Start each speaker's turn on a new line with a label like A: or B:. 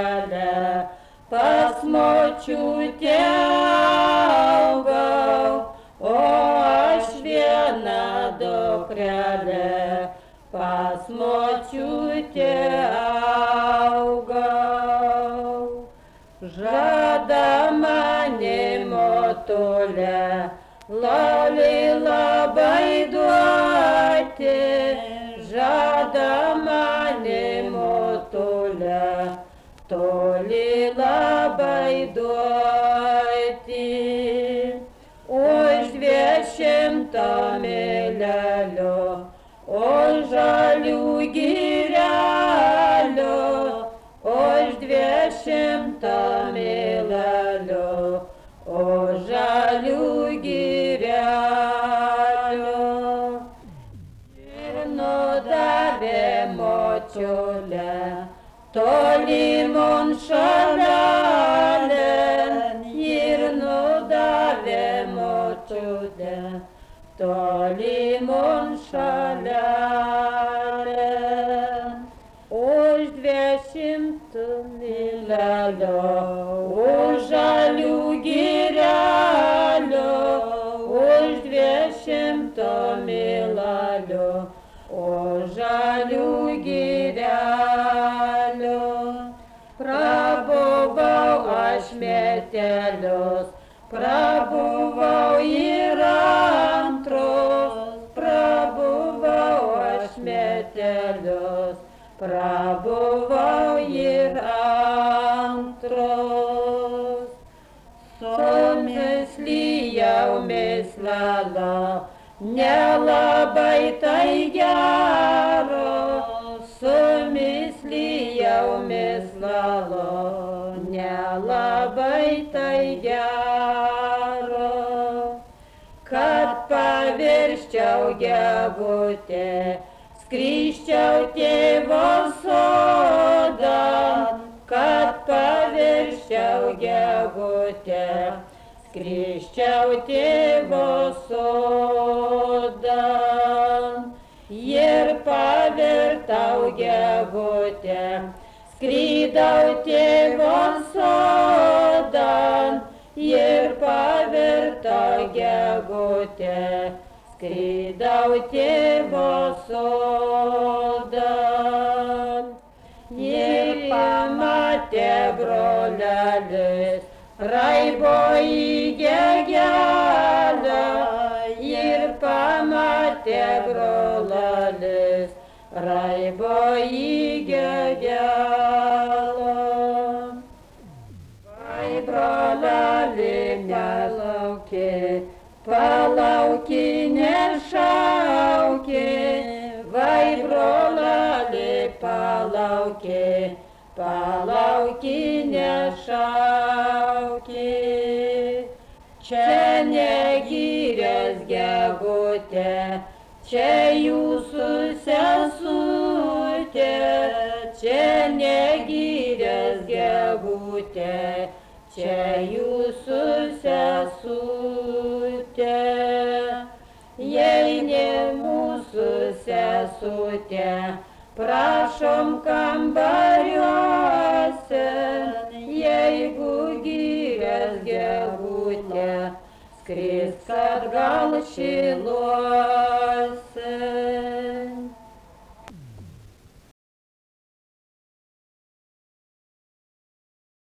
A: kelią, pas močiutę augau, o aš viena dukrelė, pas močiutę augau. Žada mane motulė, loliai labai duoti, žada mane motulė, toli labai duoti. Už 200 mylelių, už žalių girelių, už 200 mylelių, už žalių girelių. Ir nudavė močiulė tolimon šalelėn, ir nudavė močiutė tolimon šalelėn. Už 200 mylelių, už žalių girelių, už 200 mylelių, už žalių girelių. Prabuvau aš metelius, prabuvau ir antrus, prabuvau aš metelius, prabuvau ir antrus. Sumislijau mislelą, nelabai tai gero, sumislijau mislelą, nelabai tai gero. Kad pavirščiau gegutę, skriščiau tėvo sodan, kad pavirščiau gegutę, skriščiau tėvo sodan. Ir pavirtau gegutę, skrydau tėvo sodan, ir pavirtau gegutę, skrydau tėvo sodan. Ir pamatė brolelis, raibo į gegelę, ir pamatė brolelis, raibo į gegelę. Vai broleli nelauki, palauki nešauki, vai broleli palauki, palauki nešauki. Čia negirės gegutė, čia jūsų sesutė, čia negirės gegutė, čia jūsų sesutė. Jei ne mūsų sesutė, prašom kambariuose, jeigu girės gegutė, skrisk atgal Šiluose.